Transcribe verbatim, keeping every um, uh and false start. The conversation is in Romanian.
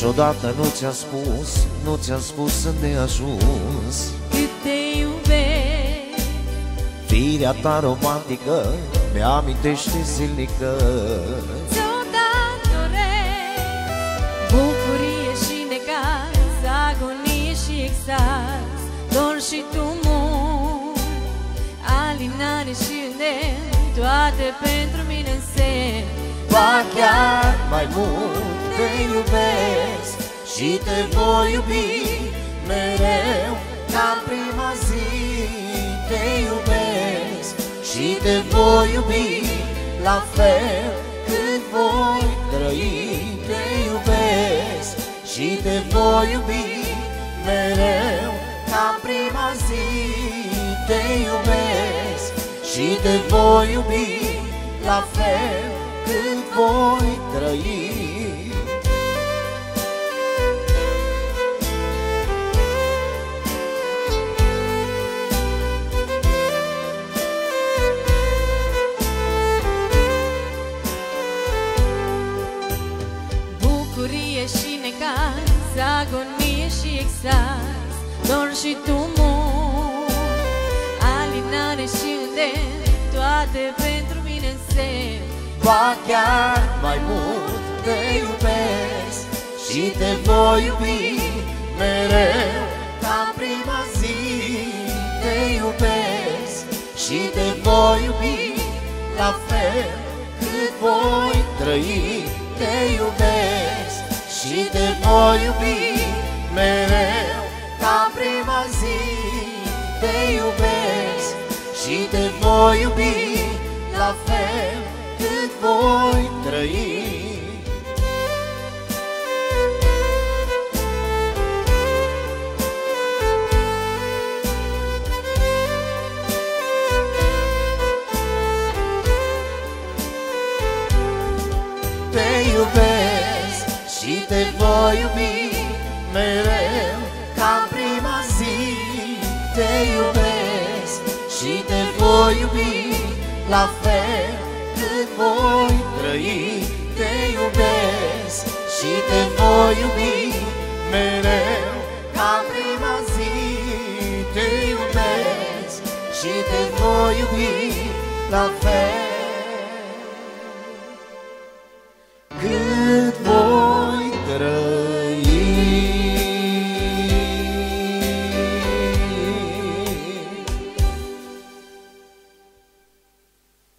Niciodată nu ți-am spus, nu ți-am spus să ne ajuns. Cât te iubesc, Firea ta romantică mi-amintește zilnică. ți-o datoresc bucurie și necaz, agonie și extaz, dor și tumult, alinare și îndemn, toate pentru mine însemn. Ba chiar mai mult te iubesc și te voi iubi mereu ca în prima zi. Te iubesc și te voi iubi la fel cât voi trăi. Te iubesc și te voi iubi mereu ca în prima zi. Te iubesc și te voi iubi la fel cât voi trăi. Bucurie și necaz, agonie și extaz, dor și tumult, alinare și îndemn, toate pentru mine însemn. Ba chiar mai mult te iubesc și te voi iubi mereu ca în prima zi. Te iubesc și te voi iubi la fel cât voi trăi. Te iubesc și te voi iubi mereu ca în prima zi. Te iubesc și te voi iubi la fel cât voi trăi. Te iubesc și te voi iubi mereu ca în prima zi. Te iubesc și te voi iubi la fel cât voi trăi. Te iubesc și te voi iubi mereu ca în prima zi. Te iubesc și te voi iubi la fel cât